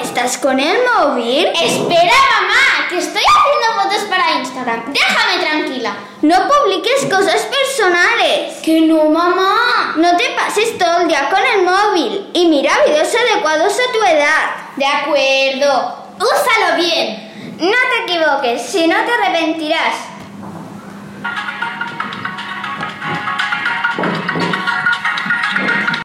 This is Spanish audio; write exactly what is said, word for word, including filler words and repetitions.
¿Estás con el móvil? Espera, mamá, que estoy haciendo fotos para Instagram. Déjame tranquila. No publiques cosas personales. Que no, mamá. No te pases todo el día con el móvil y mira videos adecuados a tu edad. De acuerdo. Úsalo bien. No te equivoques, si no te arrepentirás.